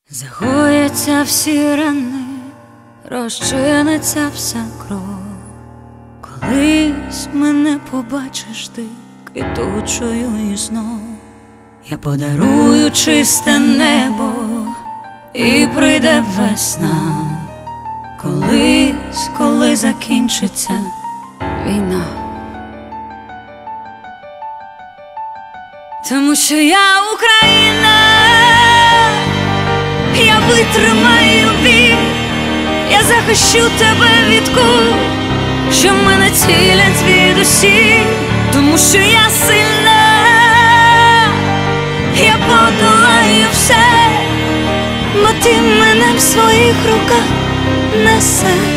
Загояться всі рани, розчиниться вся кров. Колись мене побачиш ти квітучою і знов. Я подарую чисте небо і прийде весна. Колись, коли закінчиться війна. Тому що я Україна, я витримаю біль, я захищу тебе від куль, що мене цілять звідусіль. Тому що я сильна, я подолаю все, бо ти мене в своїх руках несеш.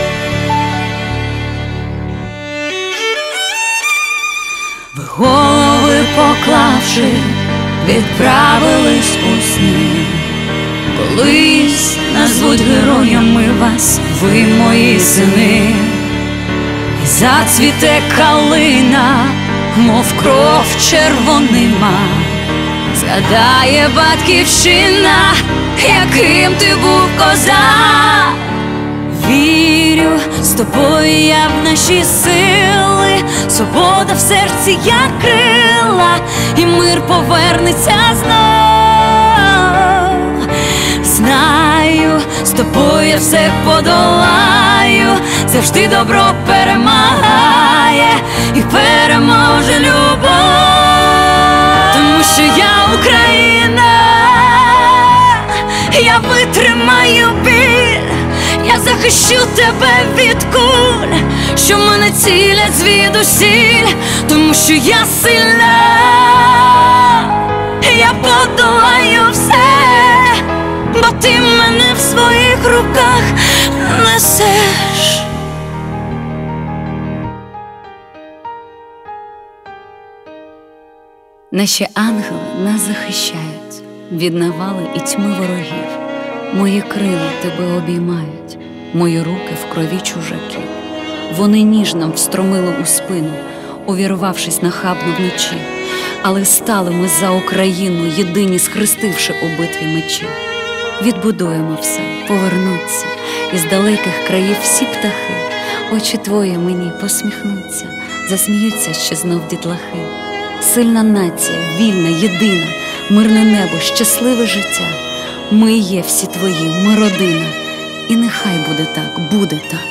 Ви голови поклавши, відправились у сни. Колись назвуть героями вас, ви мої сини. І зацвіте калина, мов кров червонима. Згадає батьківщина, яким ти був козак. Вірю, з тобою я в наші сили. Свобода в серці, як крила, і мир повернеться знов. Знаю, з тобою я все подолаю. Завжди добро перемагає і переможе любов. Тому що я Україна, я витримаю біль, я захищу тебе від куль, що мене цілять звідусіль. Тому що я сильна, я подолаю все, бо ти мене в своїх руках несеш. Наші ангели нас захищають від навали і тьми ворогів. Мої крила тебе обіймають, мої руки в крові чужаків. Вони ніжно встромили у спину, увірвавшись нахабно вночі. Але стали ми за Україну, єдині схрестивши у битві мечі. Відбудуємо все, повернуться, із далеких країв всі птахи. Очі твої мені посміхнуться, засміються ще знов дітлахи. Сильна нація, вільна, єдина, мирне небо, щасливе життя. Ми є всі твої, ми родина. І нехай буде так, буде так.